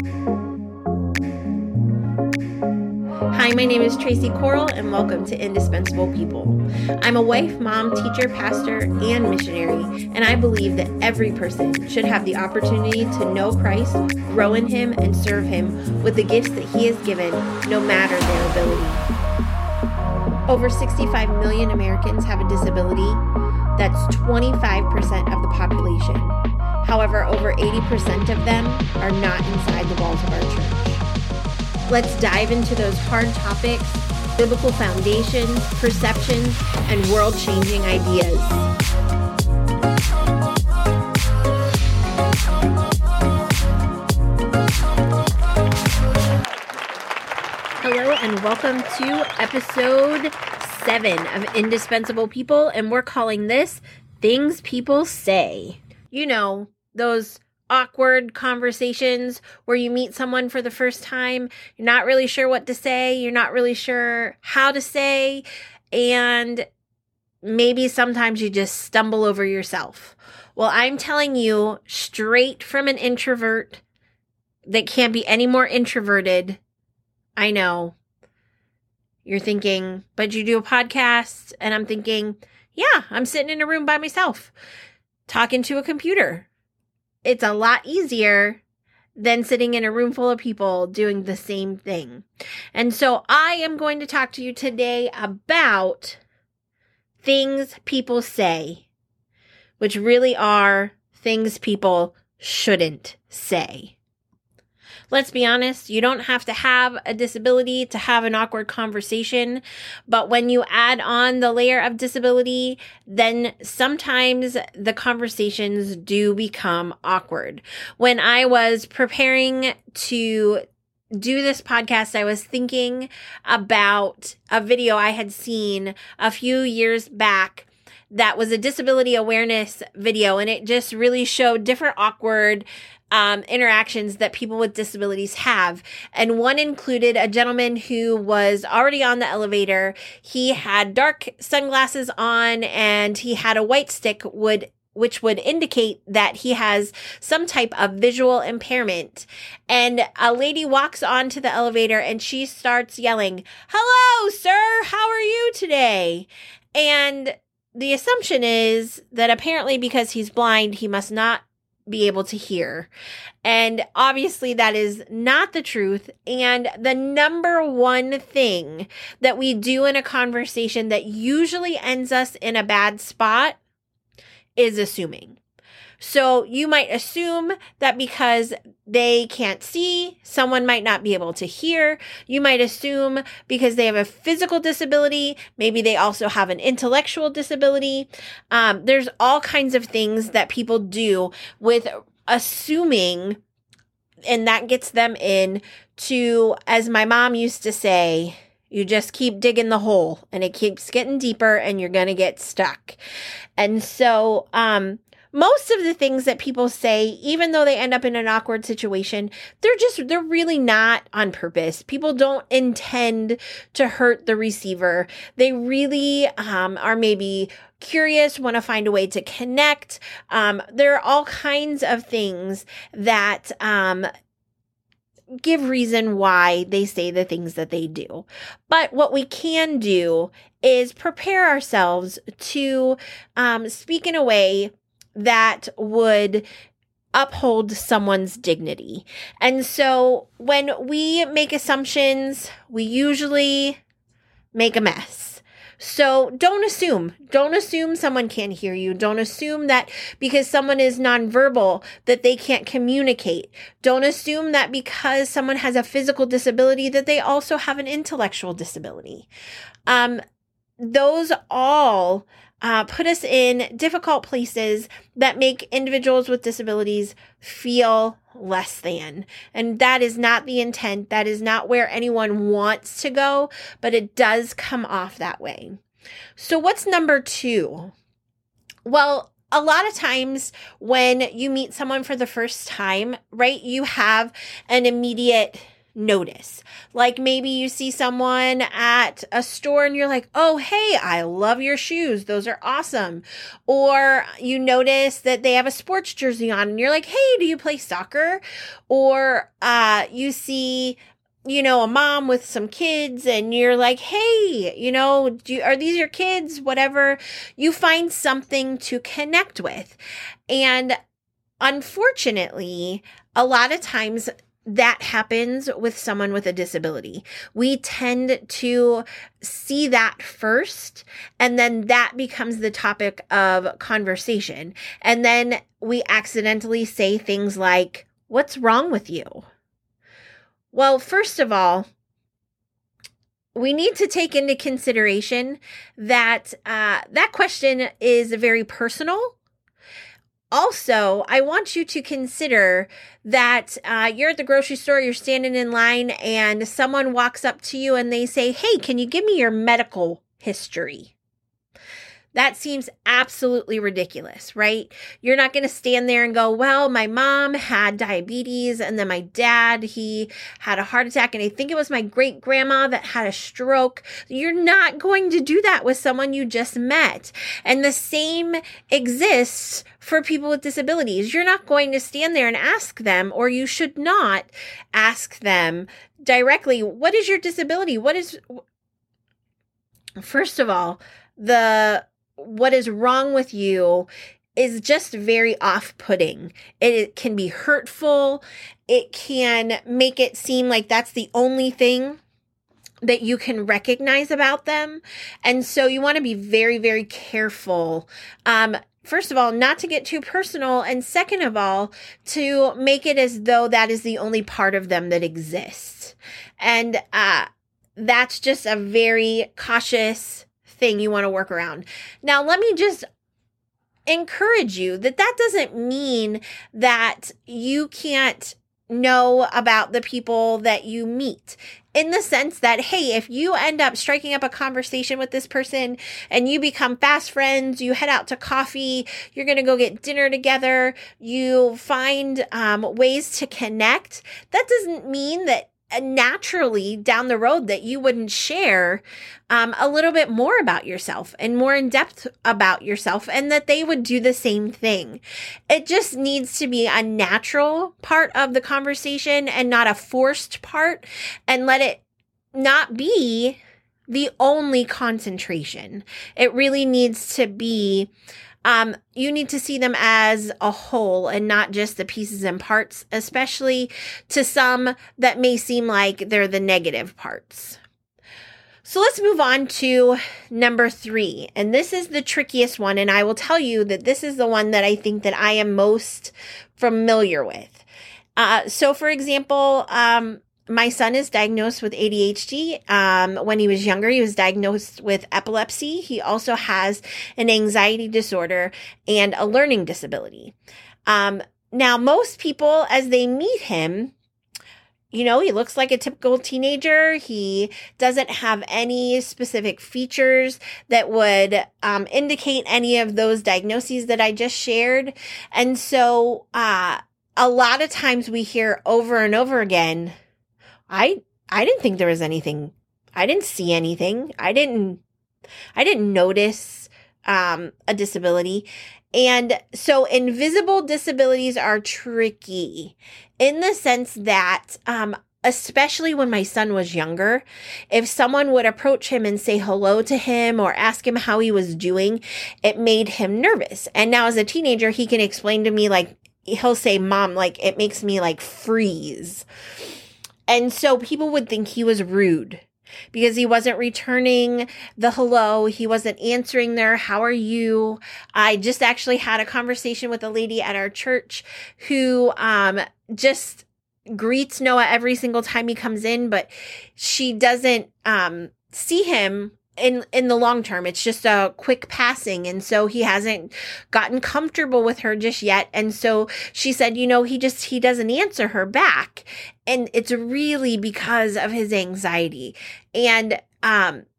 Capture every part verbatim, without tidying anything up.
Hi, my name is Tracy Coral, and welcome to Indispensable People. I'm a wife, mom, teacher, pastor, and missionary, and I believe that every person should have the opportunity to know Christ, grow in Him, and serve Him with the gifts that He has given, no matter their ability. Over sixty-five million Americans have a disability. That's twenty-five percent of the population. However, over eighty percent of them are not inside the walls of our church. Let's dive into those hard topics, biblical foundations, perceptions, and world-changing ideas. Hello and welcome to episode seven of Indispensable People, and we're calling this Things People Say. You know, those awkward conversations where you meet someone for the first time, you're not really sure what to say, you're not really sure how to say, and maybe sometimes you just stumble over yourself. Well, I'm telling you straight from an introvert that can't be any more introverted. I know. You're thinking, but you do a podcast, and I'm thinking, yeah, I'm sitting in a room by myself, talking to a computer. It's a lot easier than sitting in a room full of people doing the same thing. And so I am going to talk to you today about things people say, which really are things people shouldn't say. Let's be honest, you don't have to have a disability to have an awkward conversation, but when you add on the layer of disability, then sometimes the conversations do become awkward. When I was preparing to do this podcast, I was thinking about a video I had seen a few years back that was a disability awareness video, and it just really showed different awkward Um, interactions that people with disabilities have. And one included a gentleman who was already on the elevator. He had dark sunglasses on and he had a white stick would which would indicate that he has some type of visual impairment. And a lady walks onto the elevator and she starts yelling, "Hello, sir, how are you today?" And the assumption is that apparently because he's blind, he must not be able to hear. And obviously that is not the truth. And the number one thing that we do in a conversation that usually ends us in a bad spot is assuming. So you might assume that because they can't see, someone might not be able to hear. You might assume because they have a physical disability, maybe they also have an intellectual disability. Um, there's all kinds of things that people do with assuming, and that gets them in to, as my mom used to say, you just keep digging the hole and it keeps getting deeper and you're going to get stuck. And so, um, most of the things that people say, even though they end up in an awkward situation, they're just, they're really not on purpose. People don't intend to hurt the receiver. They really um, are maybe curious, want to find a way to connect. Um, there are all kinds of things that um, give reason why they say the things that they do. But what we can do is prepare ourselves to um, speak in a way that would uphold someone's dignity. And so when we make assumptions, we usually make a mess. So don't assume. Don't assume someone can't hear you. Don't assume that because someone is nonverbal that they can't communicate. Don't assume that because someone has a physical disability that they also have an intellectual disability. Um, those all Uh, put us in difficult places that make individuals with disabilities feel less than. And that is not the intent. That is not where anyone wants to go, but it does come off that way. So what's number two? Well, a lot of times when you meet someone for the first time, right, you have an immediate notice. Like maybe you see someone at a store and you're like, oh, hey, I love your shoes. Those are awesome. Or you notice that they have a sports jersey on and you're like, hey, do you play soccer? Or uh, you see you know, a mom with some kids and you're like, hey, you know, do you, are these your kids? Whatever. You find something to connect with. And unfortunately, a lot of times that happens with someone with a disability. We tend to see that first, and then that becomes the topic of conversation. And then we accidentally say things like, what's wrong with you? Well, first of all, we need to take into consideration that uh, that question is very personal. Also, I want you to consider that uh, you're at the grocery store, you're standing in line, and someone walks up to you and they say, hey, can you give me your medical history? That seems absolutely ridiculous, right? You're not going to stand there and go, well, my mom had diabetes, and then my dad, he had a heart attack, and I think it was my great grandma that had a stroke. You're not going to do that with someone you just met. And the same exists for people with disabilities. You're not going to stand there and ask them, or you should not ask them directly, what is your disability? What is, first of all, the what is wrong with you is just very off-putting. It can be hurtful. It can make it seem like that's the only thing that you can recognize about them. And so you want to be very, very careful. Um, first of all, not to get too personal. And second of all, to make it as though that is the only part of them that exists. And uh, that's just a very cautious thing you want to work around. Now, let me just encourage you that that doesn't mean that you can't know about the people that you meet, in the sense that, hey, if you end up striking up a conversation with this person and you become fast friends, you head out to coffee, you're going to go get dinner together, you find um, ways to connect, that doesn't mean that naturally down the road that you wouldn't share um, a little bit more about yourself and more in depth about yourself, and that they would do the same thing. It just needs to be a natural part of the conversation and not a forced part, and let it not be the only concentration. It really needs to be Um, you need to see them as a whole and not just the pieces and parts, especially to some that may seem like they're the negative parts. So let's move on to number three. And this is the trickiest one. And I will tell you that this is the one that I think that I am most familiar with. Uh, so for example, um, my son is diagnosed with A D H D. Um, when he was younger, he was diagnosed with epilepsy. He also has an anxiety disorder and a learning disability. Um, now, most people, as they meet him, you know, he looks like a typical teenager. He doesn't have any specific features that would um, indicate any of those diagnoses that I just shared. And so uh, a lot of times we hear over and over again, I I didn't think there was anything. I didn't see anything. I didn't I didn't notice um, a disability. And so invisible disabilities are tricky in the sense that, um, especially when my son was younger, if someone would approach him and say hello to him or ask him how he was doing, it made him nervous. And now as a teenager, he can explain to me, like, he'll say, Mom, like, it makes me like freeze. And so people would think he was rude because he wasn't returning the hello. He wasn't answering their, how are you? I just actually had a conversation with a lady at our church who um, just greets Noah every single time he comes in, but she doesn't um, see him in in the long term. It's just a quick passing. And so he hasn't gotten comfortable with her just yet. And so she said, you know, he just, he doesn't answer her back. And it's really because of his anxiety. And um,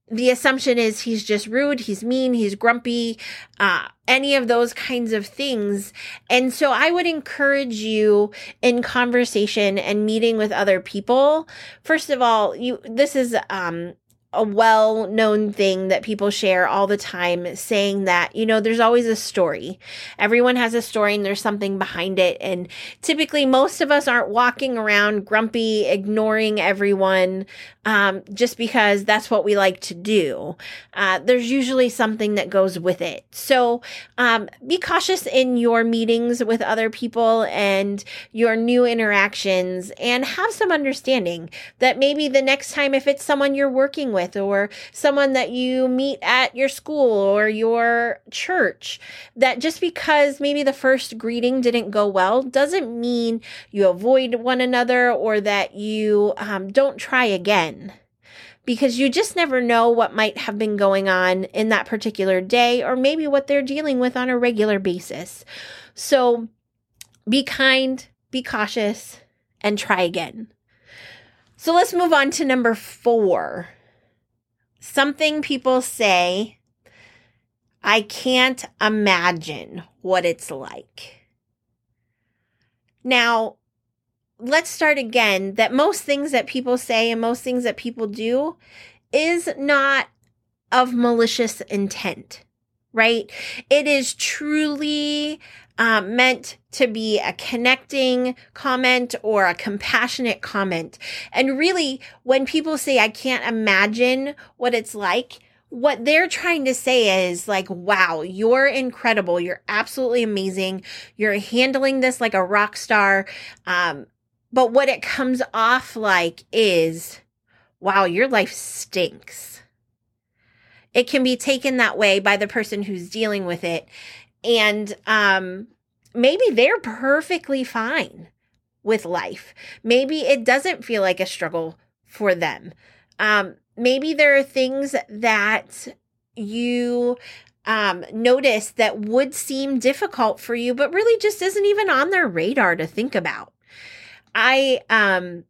the assumption is he's just rude, he's mean, he's grumpy, uh, any of those kinds of things. And so I would encourage you in conversation and meeting with other people. First of all, you, this is, um, a well-known thing that people share all the time, saying that, you know, there's always a story. Everyone has a story and there's something behind it. And typically most of us aren't walking around grumpy, ignoring everyone, um, just because that's what we like to do. Uh, there's usually something that goes with it. So, um, be cautious in your meetings with other people and your new interactions, and have some understanding that maybe the next time, if it's someone you're working with, or someone that you meet at your school or your church, that just because maybe the first greeting didn't go well doesn't mean you avoid one another, or that you um, don't try again. Because you just never know what might have been going on in that particular day, or maybe what they're dealing with on a regular basis. So be kind, be cautious, and try again. So let's move on to number four. Something people say, I can't imagine what it's like. Now, let's start again, that most things that people say and most things that people do is not of malicious intent, right? It is truly um, meant to be a connecting comment or a compassionate comment. And really, when people say, I can't imagine what it's like, what they're trying to say is like, wow, you're incredible. You're absolutely amazing. You're handling this like a rock star. Um, but what it comes off like is, wow, your life stinks. It can be taken that way by the person who's dealing with it. And um, maybe they're perfectly fine with life. Maybe it doesn't feel like a struggle for them. Um, maybe there are things that you um, notice that would seem difficult for you, but really just isn't even on their radar to think about. I, um,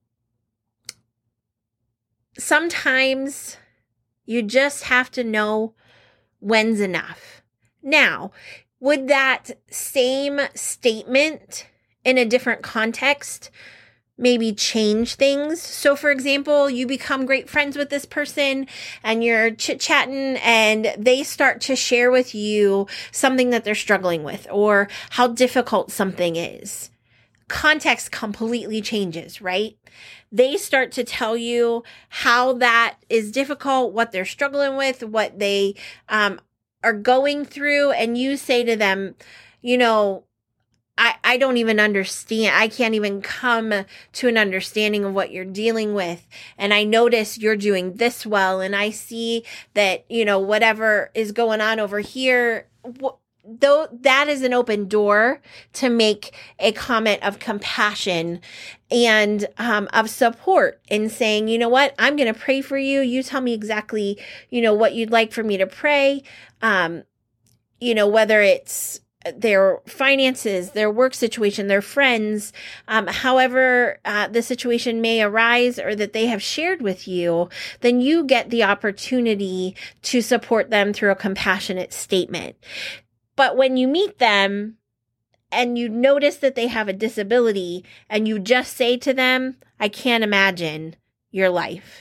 sometimes you just have to know when's enough. Now, would that same statement in a different context maybe change things? So for example, you become great friends with this person and you're chit-chatting and they start to share with you something that they're struggling with or how difficult something is. Context completely changes, right? They start to tell you how that is difficult, what they're struggling with, what they um, are going through. And you say to them, you know, I, I don't even understand. I can't even come to an understanding of what you're dealing with. And I notice you're doing this well. And I see that, you know, whatever is going on over here, wh- though that is an open door to make a comment of compassion and um, of support in saying, you know what, I'm going to pray for you. You tell me exactly, you know, what you'd like for me to pray. Um, you know, whether it's their finances, their work situation, their friends, um, however uh, the situation may arise or that they have shared with you, then you get the opportunity to support them through a compassionate statement. But when you meet them and you notice that they have a disability and you just say to them, I can't imagine your life.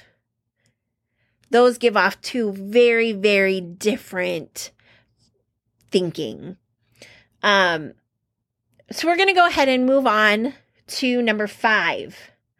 Those give off two very, very different thinking. Um, so we're going to go ahead and move on to number five.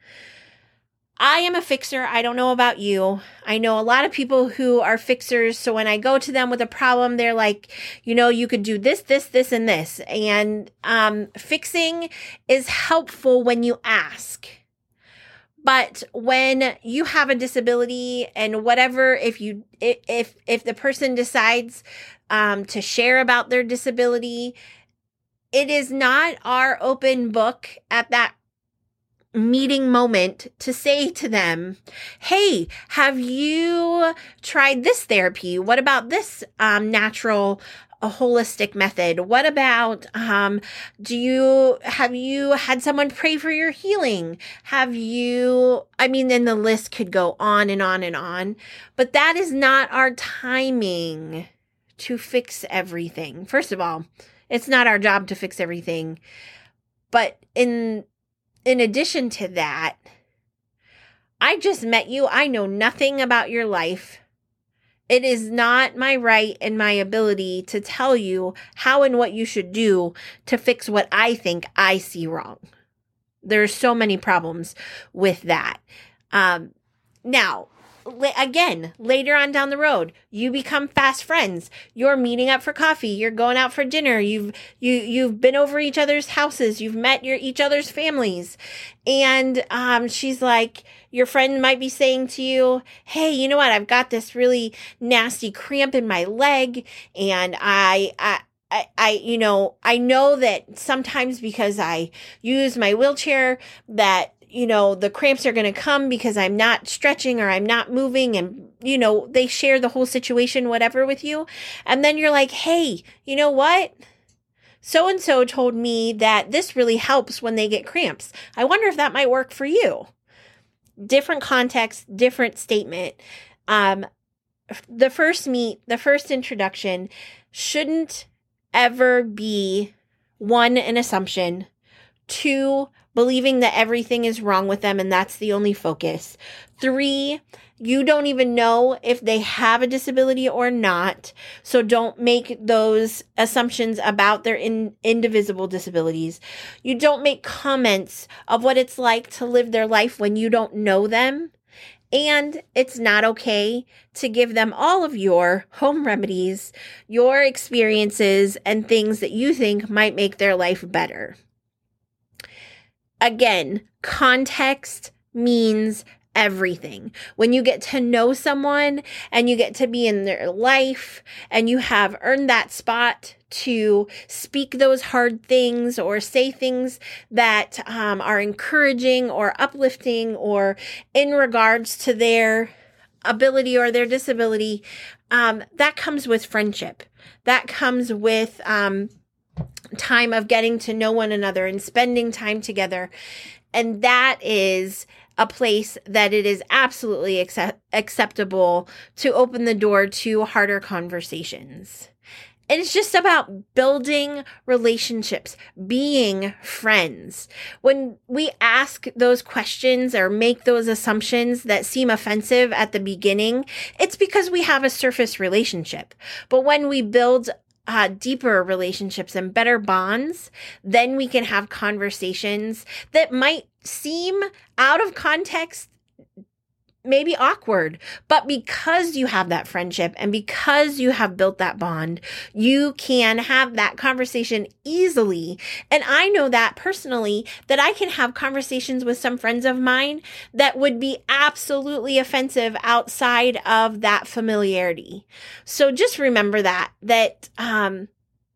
I am a fixer. I don't know about you. I know a lot of people who are fixers. So when I go to them with a problem, they're like, you know, you could do this, this, this, and this. And um, fixing is helpful when you ask. But when you have a disability and whatever, if you if if the person decides um, to share about their disability, it is not our open book at that meeting moment to say to them, hey, have you tried this therapy? What about this um, natural a holistic method? What about, um, do you, have you had someone pray for your healing? Have you, I mean, then the list could go on and on and on, but that is not our timing to fix everything. First of all, it's not our job to fix everything. But in, in addition to that, I just met you. I know nothing about your life. It is not my right and my ability to tell you how and what you should do to fix what I think I see wrong. There's so many problems with that. Um, now, again, later on down the road, you become fast friends. You're meeting up for coffee. You're going out for dinner. You've you you've been over each other's houses. You've met your each other's families, and um, she's like, your friend might be saying to you, "Hey, you know what? I've got this really nasty cramp in my leg, and I I." I, I, you know, I know that sometimes because I use my wheelchair that, you know, the cramps are going to come because I'm not stretching or I'm not moving, and, you know, they share the whole situation, whatever, with you. And then you're like, hey, you know what? So-and-so told me that this really helps when they get cramps. I wonder if that might work for you. Different context, different statement. Um, the first meet, the first introduction shouldn't ever be, one, an assumption, two, believing that everything is wrong with them and that's the only focus, three, you don't even know if they have a disability or not, so don't make those assumptions about their in, indivisible disabilities. You don't make comments of what it's like to live their life when you don't know them. And it's not okay to give them all of your home remedies, your experiences, and things that you think might make their life better. Again, context means everything. When you get to know someone and you get to be in their life and you have earned that spot to speak those hard things or say things that um, are encouraging or uplifting or in regards to their ability or their disability, um, that comes with friendship. That comes with um, time of getting to know one another and spending time together. And that is a place that it is absolutely accept- acceptable to open the door to harder conversations. And it's just about building relationships, being friends. When we ask those questions or make those assumptions that seem offensive at the beginning, it's because we have a surface relationship. But when we build Uh, deeper relationships and better bonds, then we can have conversations that might seem out of context, maybe awkward, but because you have that friendship and because you have built that bond, you can have that conversation easily. And I know that personally, that I can have conversations with some friends of mine that would be absolutely offensive outside of that familiarity. So just remember that, that, um,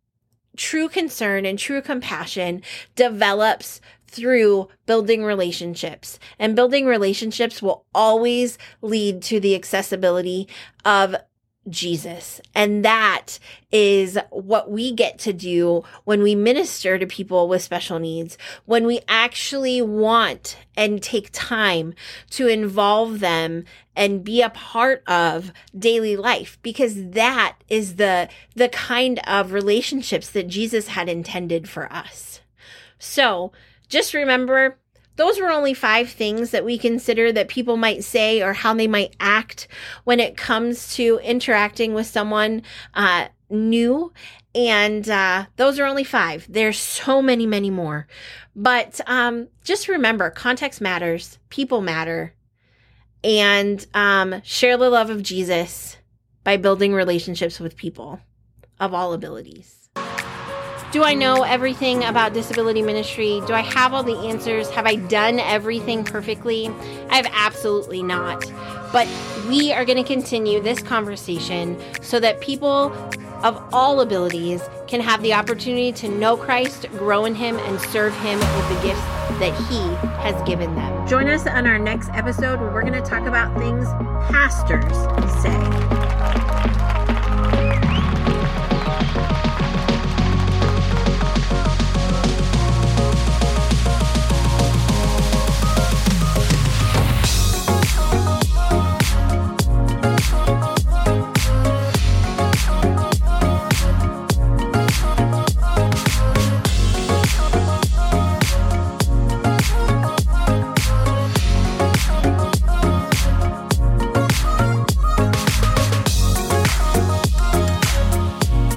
true concern and true compassion develops through building relationships, and building relationships will always lead to the accessibility of Jesus. And that is what we get to do when we minister to people with special needs, when we actually want and take time to involve them and be a part of daily life, because that is the, the kind of relationships that Jesus had intended for us. So just remember, those were only five things that we consider that people might say or how they might act when it comes to interacting with someone uh, new. And uh, those are only five. There's so many, many more. But um, just remember, context matters, people matter, and um, share the love of Jesus by building relationships with people of all abilities. Do I know everything about disability ministry? Do I have all the answers? Have I done everything perfectly? I have absolutely not. But we are going to continue this conversation so that people of all abilities can have the opportunity to know Christ, grow in Him, and serve Him with the gifts that He has given them. Join us on our next episode where we're going to talk about things pastors say.